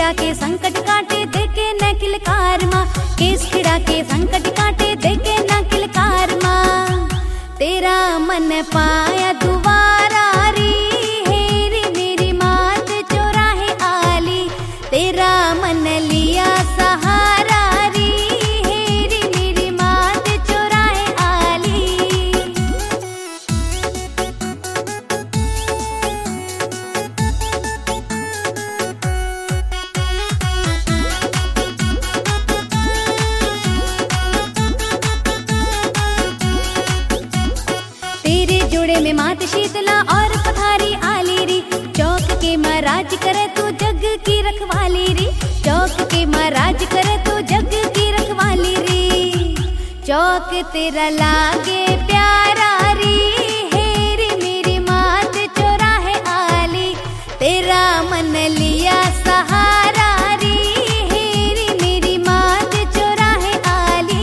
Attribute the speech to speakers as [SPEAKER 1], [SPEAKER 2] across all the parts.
[SPEAKER 1] खिड़ा के संकट काटे देके न किलकार माँ, केस खिड़ा के संकट काटे देके न किलकार माँ। तेरा मन पाया दुबारा री, हेरी मेरी मात चौराहे आली। तेरा मन लिया सहारा री, हेरी मेरी मात चौराहे आली। तेरे जोड़े में मात शीतला और पथारी आली री। चौक के महाराज करे तू जग की रखवाली री, चौक के महाराज करे तू जग की रखवाली री। चौक तेरा लागे प्यारा री, हेरी मेरी मात चौराहे आली। तेरा मन लिया सहारा री, हेरी मेरी मात चौराहे आली।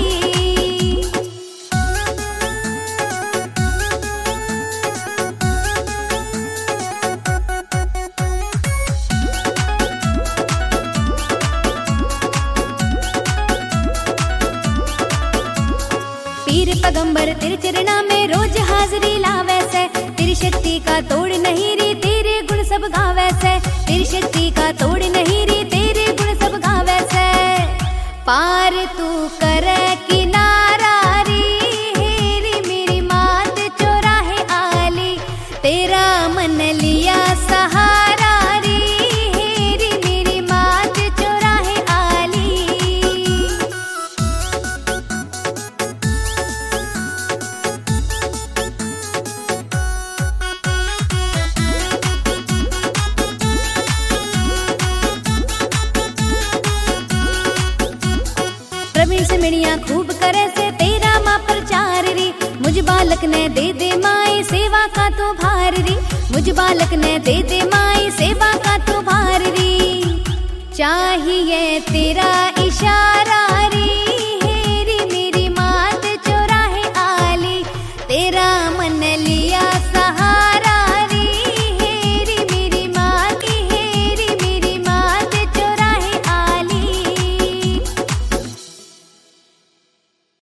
[SPEAKER 1] पीर पैगंबर तेरे चरणा में रोज हाजरी लावे से। तेरी शक्ति का तोड़ नहीं री, तेरे गुण सब गावे से। तेरी शक्ति का तोड़ नहीं री, तेरे गुण सब गावे से। पार तू करे किनारा री, हेरी मेरी मात चौराहे आली। तेरा मन लिया सहारा री, हेरी मेरी मात चौराहे आली। प्रवीण से मिड़िया खूब करे से तेरा माँ प्रचार री। मुझ बालक ने दे दे माई सेवा का तो भार री, मुझ बालक ने दे दे माई सेवा का तो भार री। चाहिए तेरा इशारा